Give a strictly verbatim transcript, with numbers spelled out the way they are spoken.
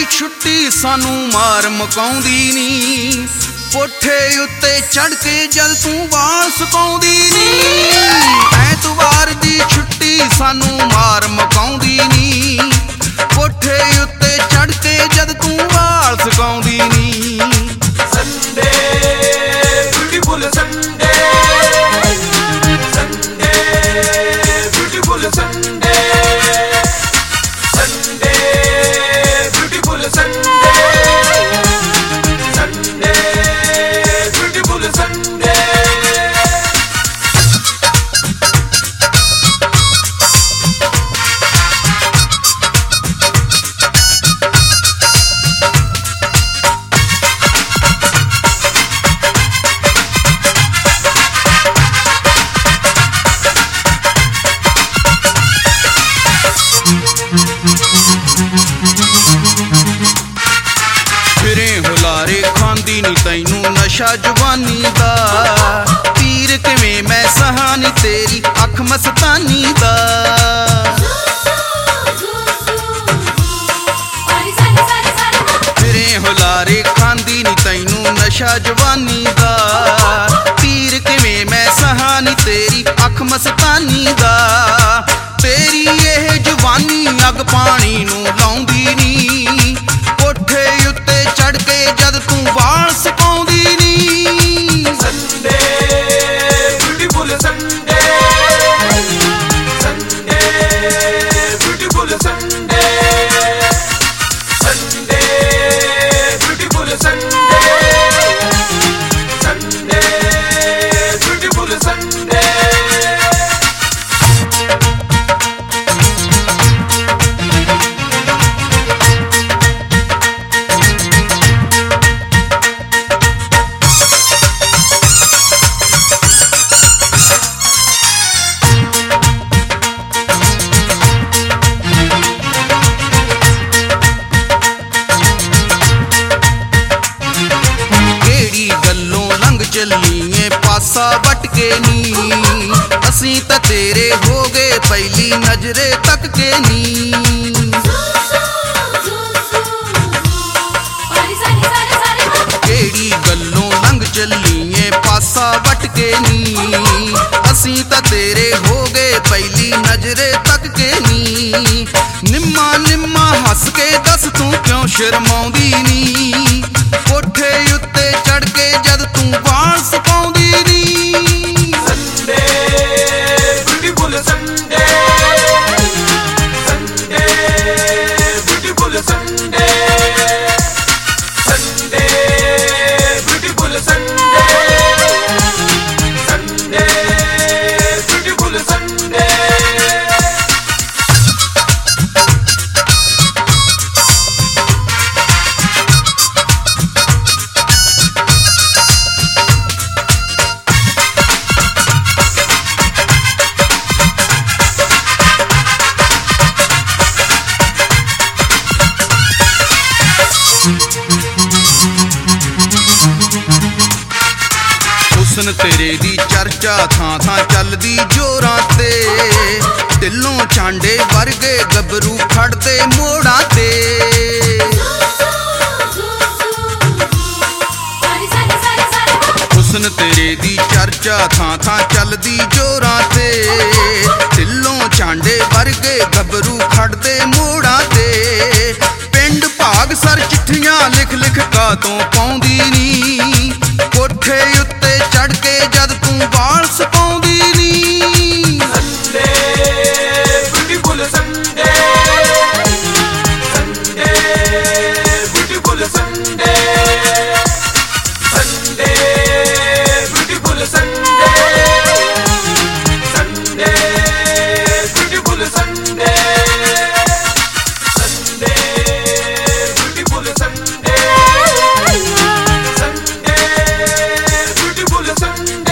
छुट्टी सानू मार मुकाउंदी नी, कोठे उत्ते चढ़ के जल तू वाल सुकाउंदी नी। ऐतवार दी छुट्टी सानू मार मुकाउंदी नी, कोठे उत्ते चढ़ के जद तू वाल सुकाउंदी नी। Sunday beautiful Sunday, Sunday beautiful Sunday, Sunday beautiful Sunday, Sunday beautiful Sunday. फिरे हुलारे खांदी नी तैनू नशा जवानी दा, पीर किवें मैं सहानी तेरी अख मस्तानी दा। फिरे हुलारे खांदी नी तैनू नशा जवानी दा, पीर किवें मैं सहानी तेरी अख मस्तानी दा। तेरी यह जवानी अग पानी नू लाउंदी नी, कोठे उत्ते चढ़ के जद तू वाल सुकाउंदी नी। Sunday beautiful Sunday, Sunday beautiful Sunday, Sunday beautiful Sunday, Sunday beautiful Sunday. चलिए पासा वट के नी, असी त तेरे हो गए पहली नजरे तक के नी। केड़ी गल्लों लंघ चलिए पासा वट के नी, असी त तेरे हो गए पहली नजरे तक के नी। निम्मा निम्मा हस के दस तू क्यों शर्माउंदी नी, कोठे उत्ते चढ़ के जद तू वाल सुकाउंदी नी। Sunday beautiful Sunday, Sunday beautiful Sunday, Sunday beautiful Sunday, Sunday beautiful Sunday. हुस्न तेरे दी चर्चा थां थां चलदी जोरां ते, दिलों चांडे वर्गे गबरू खड़दे मोड़ां ते। हुस्न तेरे दी चर्चा थां थां चलदी जोरां ते, दिलों चांडे वर्गे गबरू खड़दे मोड़ां ते। पिंड भाग सर चिट्ठियां लिख लिख का तों पाउंदी नी, कोठे उत्ते चढ़ के जद तू वाल सुकाउंदी नी। Sunday beautiful Sunday, Sunday beautiful Sunday, Sunday beautiful Sunday, Sunday beautiful Sunday, Sunday beautiful Sunday, Sunday beautiful Sunday.